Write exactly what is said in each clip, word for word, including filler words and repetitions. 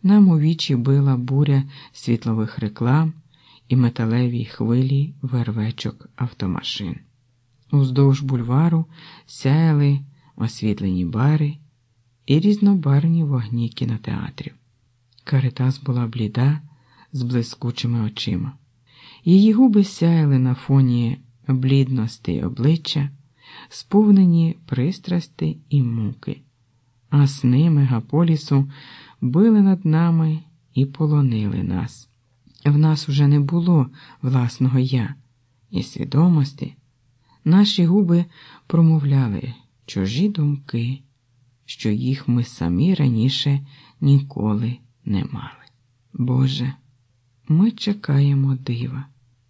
Нам у вічі била буря світлових реклам і металеві хвилі вервечок автомашин. Уздовж бульвару сяяли освітлені бари і різнобарвні вогні кінотеатрів. Каритас була бліда, з блискучими очима. Її губи сяяли на фоні блідності обличчя, сповнені пристрасти і муки, а сни мегаполісу били над нами і полонили нас. В нас уже не було власного «я» і свідомості. Наші губи промовляли чужі думки, що їх ми самі раніше ніколи не мали. Боже, ми чекаємо дива.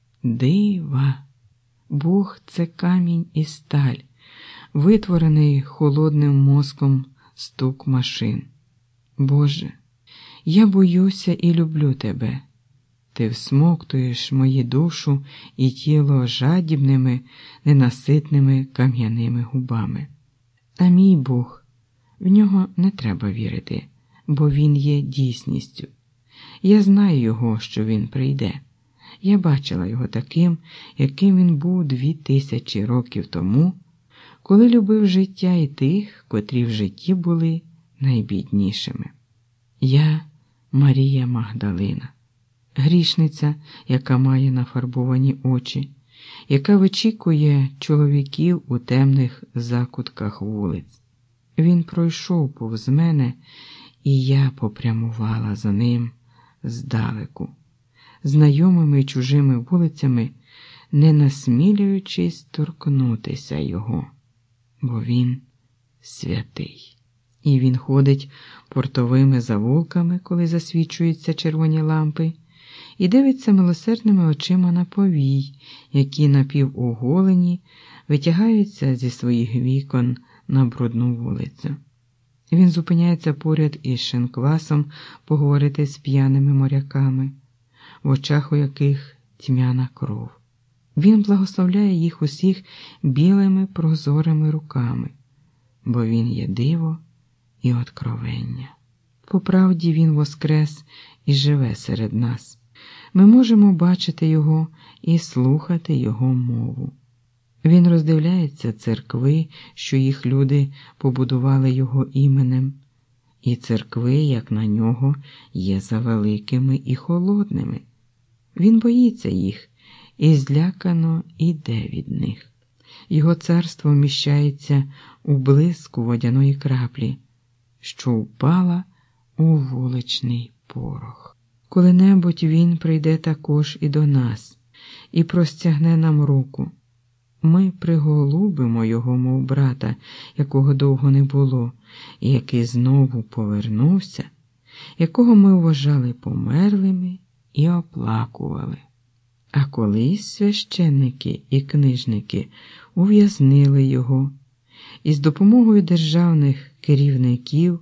Дива. Бог – це камінь і сталь, витворений холодним мозком стук машин. Боже, я боюся і люблю Тебе. Ти всмоктуєш мою душу і тіло жадібними, ненаситними кам'яними губами. А мій Бог, в нього не треба вірити, бо він є дійсністю. Я знаю його, що він прийде. Я бачила його таким, яким він був дві тисячі років тому, коли любив життя і тих, котрі в житті були найбіднішими. Я Марія Магдалина, грішниця, яка має нафарбовані очі, яка вичікує чоловіків у темних закутках вулиць. Він пройшов повз мене, і я попрямувала за ним здалеку, знайомими й чужими вулицями, не насмілюючись торкнутися його, бо він святий. І він ходить портовими завулками, коли засвічуються червоні лампи, і дивиться милосердними очима на повій, які напівоголені витягаються зі своїх вікон на брудну вулицю. Він зупиняється поряд із шинквасом поговорити з п'яними моряками, в очах у яких тьмяна кров. Він благословляє їх усіх білими прозорими руками, бо він є диво і откровення. По правді він воскрес і живе серед нас. Ми можемо бачити його і слухати його мову. Він роздивляється церкви, що їх люди побудували його іменем, і церкви, як на нього, є завеликими і холодними. Він боїться їх і злякано іде від них. Його царство вміщається у блиску водяної краплі, що впала у вуличний порох. Коли-небудь він прийде також і до нас, і простягне нам руку. Ми приголубимо його, мов брата, якого довго не було, і який знову повернувся, якого ми вважали померлими і оплакували. А колись священники і книжники ув'язнили його і з допомогою державних керівників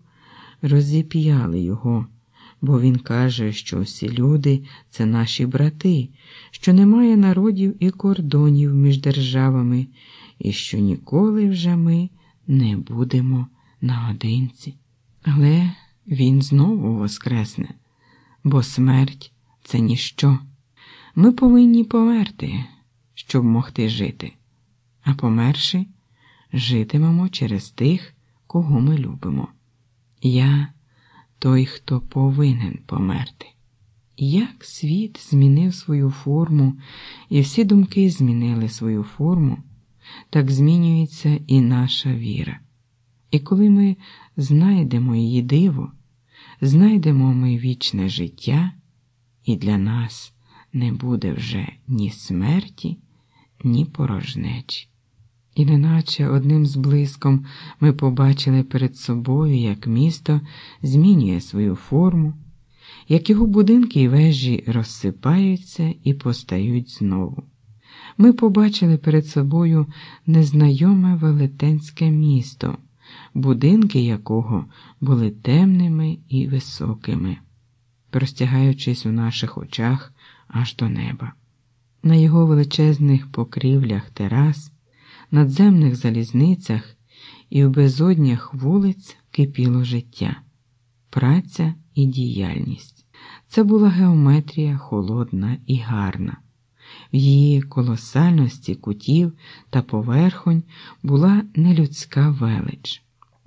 розіп'яли його, бо він каже, що всі люди – це наші брати, що немає народів і кордонів між державами, і що ніколи вже ми не будемо наодинці. Але він знову воскресне, бо смерть – це ніщо. Ми повинні померти, щоб могти жити, а померши, житимемо через тих, кого ми любимо. Я – той, хто повинен померти. Як світ змінив свою форму, і всі думки змінили свою форму, так змінюється і наша віра. І коли ми знайдемо її диво, знайдемо ми вічне життя, і для нас не буде вже ні смерті, ні порожнечі. І неначе одним зблиском ми побачили перед собою, як місто змінює свою форму, як його будинки і вежі розсипаються і постають знову. Ми побачили перед собою незнайоме велетенське місто, будинки якого були темними і високими, простягаючись у наших очах аж до неба. На його величезних покрівлях терас, надземних залізницях і в безоднях вулиць кипіло життя, праця і діяльність. Це була геометрія холодна і гарна. В її колосальності кутів та поверхонь була нелюдська велич.